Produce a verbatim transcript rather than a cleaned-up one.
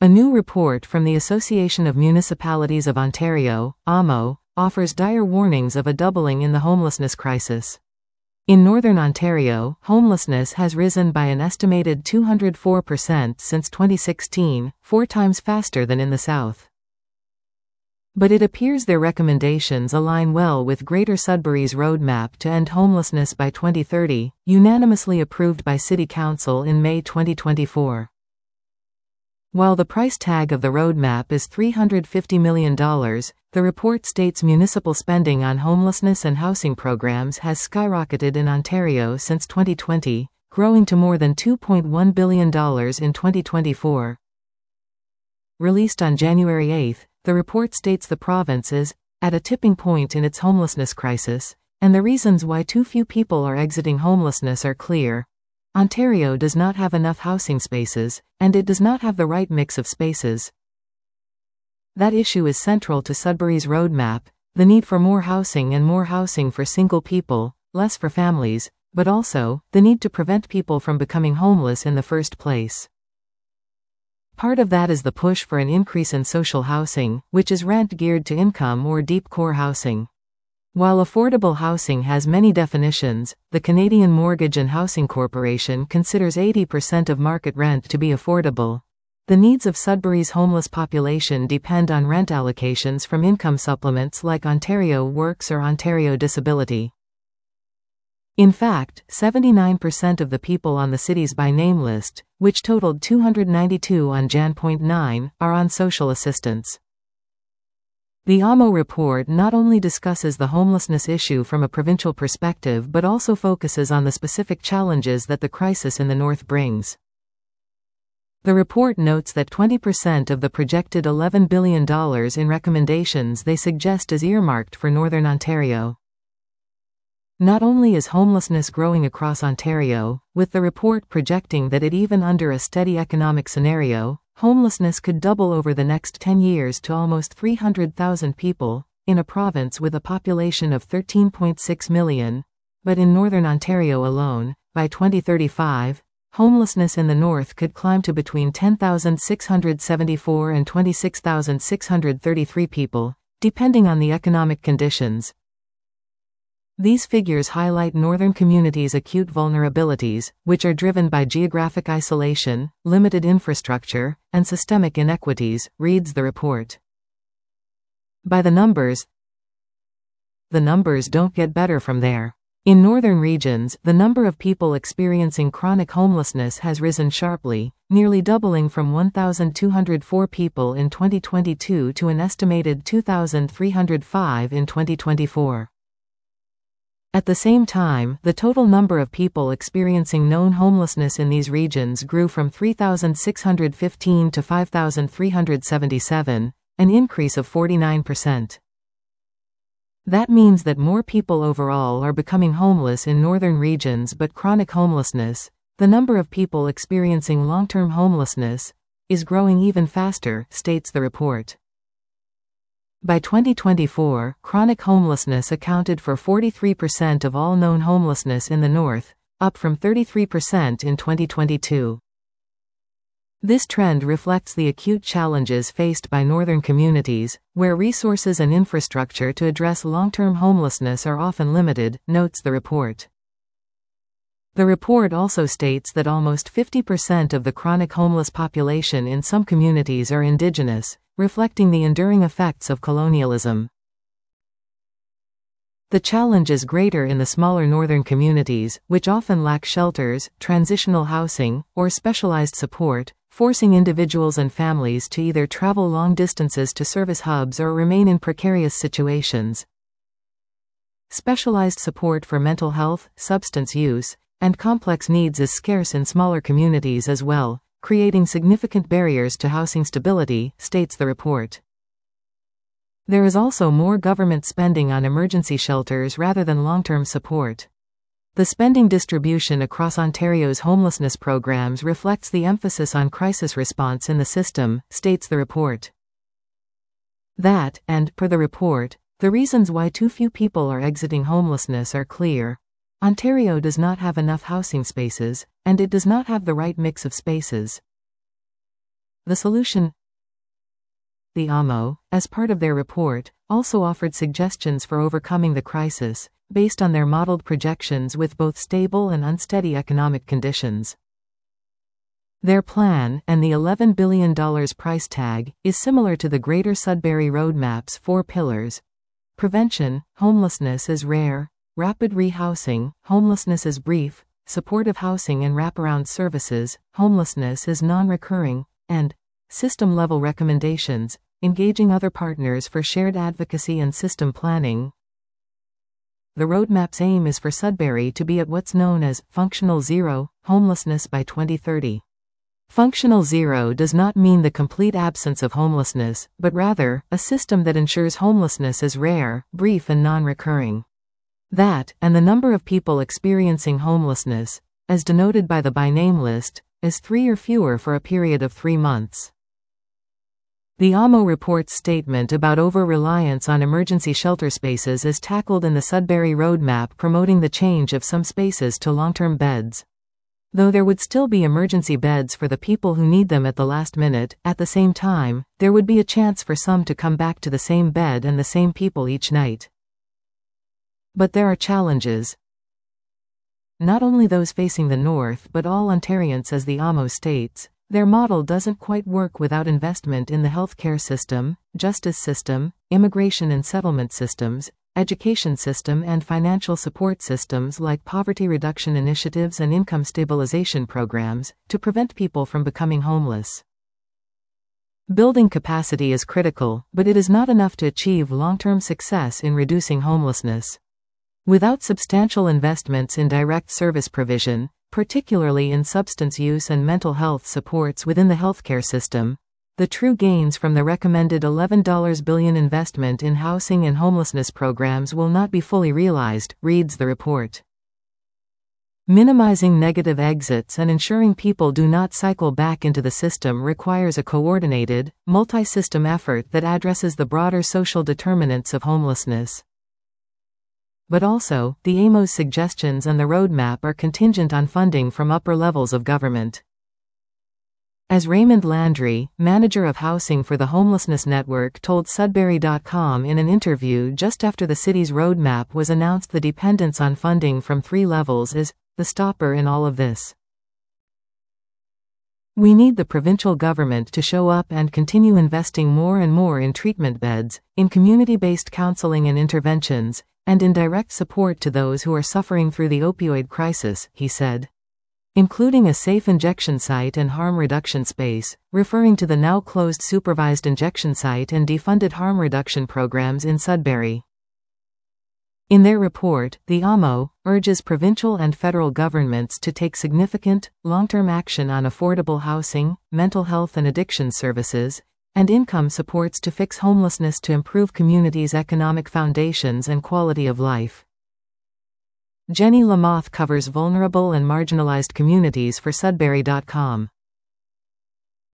A new report from the Association of Municipalities of Ontario, A M O, offers dire warnings of a doubling in the homelessness crisis. In Northern Ontario, homelessness has risen by an estimated two hundred four percent since twenty sixteen, four times faster than in the South. But it appears their recommendations align well with Greater Sudbury's roadmap to end homelessness by twenty thirty, unanimously approved by City Council in May twenty twenty-four. While the price tag of the roadmap is three hundred fifty million dollars, the report states municipal spending on homelessness and housing programs has skyrocketed in Ontario since twenty twenty, growing to more than two point one billion dollars in twenty twenty-four. Released on January eighth, the report states the province is at a tipping point in its homelessness crisis, and the reasons why too few people are exiting homelessness are clear. Ontario does not have enough housing spaces, and it does not have the right mix of spaces. That issue is central to Sudbury's roadmap, the need for more housing and more housing for single people, less for families, but also, the need to prevent people from becoming homeless in the first place. Part of that is the push for an increase in social housing, which is rent geared to income or deep core housing. While affordable housing has many definitions, the Canadian Mortgage and Housing Corporation considers eighty percent of market rent to be affordable. The needs of Sudbury's homeless population depend on rent allocations from income supplements like Ontario Works or Ontario Disability. In fact, seventy-nine percent of the people on the city's by name list, which totaled two hundred ninety-two on January ninth, are on social assistance. The A M O report not only discusses the homelessness issue from a provincial perspective but also focuses on the specific challenges that the crisis in the north brings. The report notes that twenty percent of the projected eleven billion dollars in recommendations they suggest is earmarked for Northern Ontario. Not only is homelessness growing across Ontario, with the report projecting that it even under a steady economic scenario, homelessness could double over the next ten years to almost three hundred thousand people, in a province with a population of thirteen point six million, but in Northern Ontario alone, by twenty thirty-five, homelessness in the north could climb to between ten thousand six hundred seventy-four and twenty-six thousand six hundred thirty-three people, depending on the economic conditions. These figures highlight northern communities' acute vulnerabilities, which are driven by geographic isolation, limited infrastructure, and systemic inequities, reads the report. By the numbers, the numbers don't get better from there. In northern regions, the number of people experiencing chronic homelessness has risen sharply, nearly doubling from one thousand two hundred four people in twenty twenty-two to an estimated two thousand three hundred five in twenty twenty-four. At the same time, the total number of people experiencing known homelessness in these regions grew from three thousand six hundred fifteen to five thousand three hundred seventy-seven, an increase of forty-nine percent. That means that more people overall are becoming homeless in northern regions, but chronic homelessness, the number of people experiencing long-term homelessness, is growing even faster, states the report. By twenty twenty-four, chronic homelessness accounted for forty-three percent of all known homelessness in the north, up from thirty-three percent in twenty twenty-two. This trend reflects the acute challenges faced by northern communities, where resources and infrastructure to address long-term homelessness are often limited, notes the report. The report also states that almost fifty percent of the chronic homeless population in some communities are Indigenous, reflecting the enduring effects of colonialism. The challenge is greater in the smaller northern communities, which often lack shelters, transitional housing, or specialized support, forcing individuals and families to either travel long distances to service hubs or remain in precarious situations. Specialized support for mental health, substance use, and complex needs is scarce in smaller communities as well, creating significant barriers to housing stability, states the report. There is also more government spending on emergency shelters rather than long-term support. The spending distribution across Ontario's homelessness programs reflects the emphasis on crisis response in the system, states the report. That, and, per the report, the reasons why too few people are exiting homelessness are clear. Ontario does not have enough housing spaces, and it does not have the right mix of spaces. The solution. The A M O, as part of their report, also offered suggestions for overcoming the crisis, based on their modeled projections with both stable and unsteady economic conditions. Their plan, and the eleven billion dollars price tag, is similar to the Greater Sudbury Roadmap's four pillars. Prevention, homelessness is rare; rapid rehousing, homelessness is brief; supportive housing and wraparound services, homelessness is non-recurring; and system-level recommendations, engaging other partners for shared advocacy and system planning. The roadmap's aim is for Sudbury to be at what's known as functional zero homelessness by twenty thirty. Functional zero does not mean the complete absence of homelessness, but rather, a system that ensures homelessness is rare, brief and non-recurring. That, and the number of people experiencing homelessness, as denoted by the by name list, is three or fewer for a period of three months. The A M O report's statement about over-reliance on emergency shelter spaces is tackled in the Sudbury Roadmap, promoting the change of some spaces to long-term beds. Though there would still be emergency beds for the people who need them at the last minute, at the same time, there would be a chance for some to come back to the same bed and the same people each night. But there are challenges. Not only those facing the north but all Ontarians, as the A M O states. Their model doesn't quite work without investment in the healthcare system, justice system, immigration and settlement systems, education system and financial support systems like poverty reduction initiatives and income stabilization programs, to prevent people from becoming homeless. Building capacity is critical, but it is not enough to achieve long-term success in reducing homelessness. Without substantial investments in direct service provision, particularly in substance use and mental health supports within the healthcare system, the true gains from the recommended eleven billion dollars investment in housing and homelessness programs will not be fully realized, reads the report. Minimizing negative exits and ensuring people do not cycle back into the system requires a coordinated, multi-system effort that addresses the broader social determinants of homelessness. But also, the A M O's suggestions and the roadmap are contingent on funding from upper levels of government. As Raymond Landry, manager of housing for the Homelessness Network, told Sudbury dot com in an interview just after the city's roadmap was announced, the dependence on funding from three levels is the stopper in all of this. We need the provincial government to show up and continue investing more and more in treatment beds, in community-based counseling and interventions, and in direct support to those who are suffering through the opioid crisis, he said. Including a safe injection site and harm reduction space, referring to the now closed supervised injection site and defunded harm reduction programs in Sudbury. In their report, the A M O urges provincial and federal governments to take significant, long-term action on affordable housing, mental health and addiction services, and income supports to fix homelessness to improve communities' economic foundations and quality of life. Jenny Lamoth covers vulnerable and marginalized communities for Sudbury dot com.